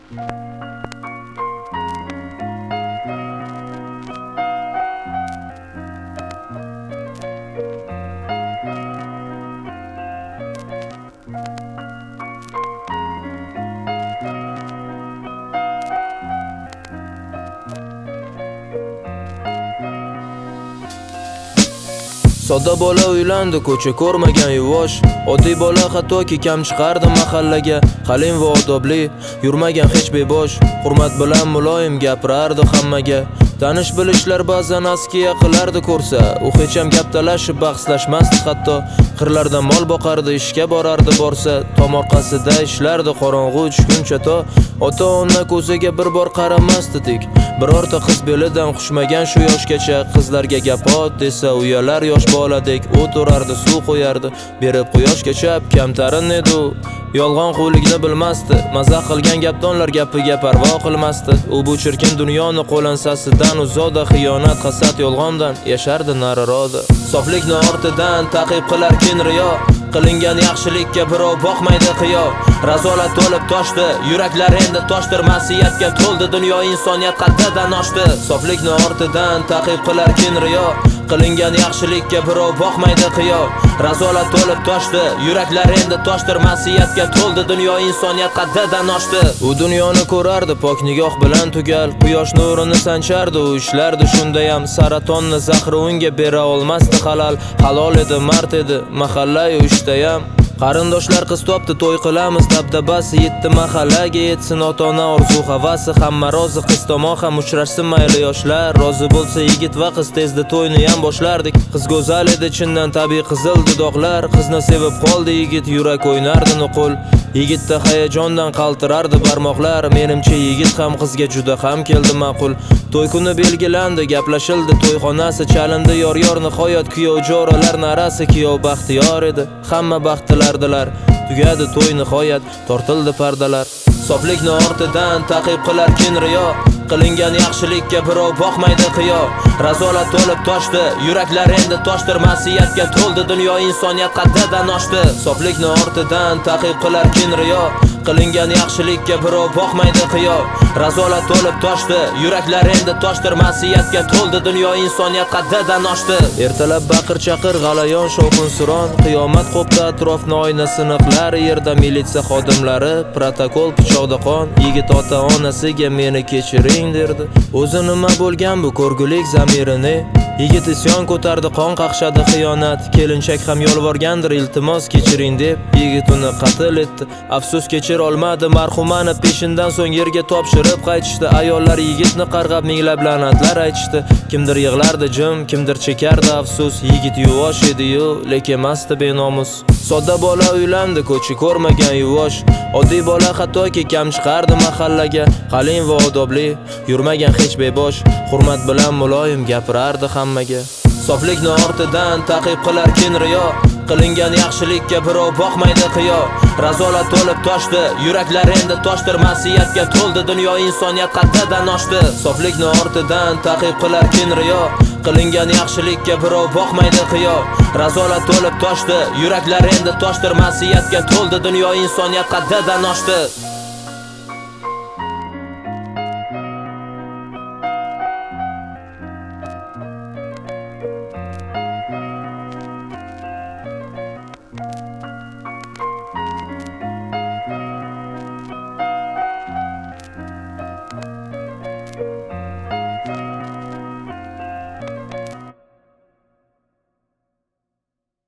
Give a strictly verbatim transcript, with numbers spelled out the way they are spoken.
Sodda bola uylandi, ko'cha ko'rmagan yuvosh. Oddiy bola hattoki kam chiqardi mahallaga. Qalin va odobli, yurmagan hech bebosh. Hurmat bilan muloyim gapirardi hammaga. Tanish bilishlar ba'zan askiya qilardi ko'rsa. U hech ham gap talashib bahslashmasdi hatto. Qirlardan mol boqardi, ishga borardi borsa. Tomorqasida ishlardi qorong'u tushguncha to. Ota-ona ko'ziga bir bor qaramasdi tik. Birorta qiz belidan xushmagan shu yoshgacha. Qizlarga gap ot desa uyalar yosh boladek. O'tirardi, suv qo'yardi, berib quyoshga chap. Kamtarin edi u, yolg'on qo'likni bilmasdi. Mazax qilgan gapdonlar gapiga parvo qilmasdi. U bu chirkin dunyoni qo'lansasidan uzoqda, xiyonat, hasad, yolg'ondan yashardi nariroda. Soflikni ortidan taqib qilar kin riyo. Qilingan yaxshilikka birov boqmaydi qiyo. Razolat to'lib toshdi, yuraklar endi toshdir. Masiyatga to'ldi dunyo, insoniyat qaddidan oshdi. Soflikni ortidan taqib qilar kin riyo. Qilingan yaxshilikka birov boqmaydi qiyo. Razolat to'lib toshdi, yuraklar endi toshdir. Masiyatga to'ldi dunyo, insoniyat qaddidan oshdi. U dunyoni ko'rardi pok nigoh bilan tugal. Quyosh nurini sanchardi, u ishlardi shundayam. Saratonni zahri unga bera olmasdi halal. Halol edi, mard edi, mahalla-yu ishtayam. Qarindoshlar qiz topdi, to'y qilamiz dabdabasi. Yetdi mahallaga yetsin ota-ona orzu havasi. Hamma rozi, qiz tomon ham uchrashsin mayli yoshlar. Rozi bo'lsa yigit va qiz, tezda to'yni ham boshlardik. Qiz go'zal edi, chindan tabiiy qizil dudoqlar. Qizni sevib qoldi yigit, yurak o'ynardi nuqul. Yigitda hayajondan qaltirardi barmoqlar. Menimcha yigit ham qizga juda ham keldi ma'qul. To'y kuni belgilandi, gaplashildi, to'yxonasi chalindi yor-yor. Nihoyat kuyov jo'ralar narasi, kuyov baxtiyor edi. Hamma baxtilardilar. Tugadi to'y nihoyat, tortildi pardalar. Soflikni ortidan taqib qilar kin riyo. Qilingan yaxshilikka birov boqmaydi qiyo. Razolat to'lib toshdi, yuraklar endi toshdir. Masiyatga to'ldi dunyo, insoniyat qaddidan oshdi. Soflikni ortidan taqib qilar kin riyo. Qilingan yaxshilikka birov boqmaydi qiyo. Razolat to'lib toshdi, yuraklar endi toshdir. Masiyatga to'ldi dunyo, insoniyat qaddidan oshdi. Ertalab baqir-chaqir, g'alayon, shovqin-suron. Qiyomat qo'pdi atrofni, oyna siniqlar. Yerda militsiya xodimlari, protokol, pichoqda qon. Yigit ota-onasiga meni kechiring derdi. O'zi nima bo'lgan bu ko'rgulik zamirini? Yigit isyon ko'tardi, qon qaqshadi xiyonat. Kelinchak ham yolvorgandir, iltimos kechiring deb. Yigit uni qatl etdi, afsus kechir olmadi. Marhumani peshindan so'ng yerga topshirib qaytishdi. Ayollar yigitni qarg'ab minglab la'natlar aytishdi. Kimdir yig'lardi jim, kimdir chekardi afsus. Yigit yuvosh edi-yu, lekin emasdi benomus. Sodda bola uylandi, ko'cha ko'rmagan yuvosh. Oddiy bola hattoki kam chiqardi mahallaga. Qalin va odobli, yurmagan hech bebosh. Hurmat bilan muloyim gapirardi hammaga. Soflikni ortidan taqib qilar kin riyo. Qilingan yaxshilikka birov boqmaydi qiyo. Razolat to'lib toshdi, yuraklar endi toshdir. Masiyatga to'ldi dunyo, insoniyat qaddidan oshdi. Soflikni ortidan taqib qilar kin riyo. Qilingan yaxshilikka birov boqmaydi qiyo. Razolat to'lib toshdi, yuraklar endi toshdir. Masiyatga to'ldi dunyo, insoniyat qaddidan oshdi.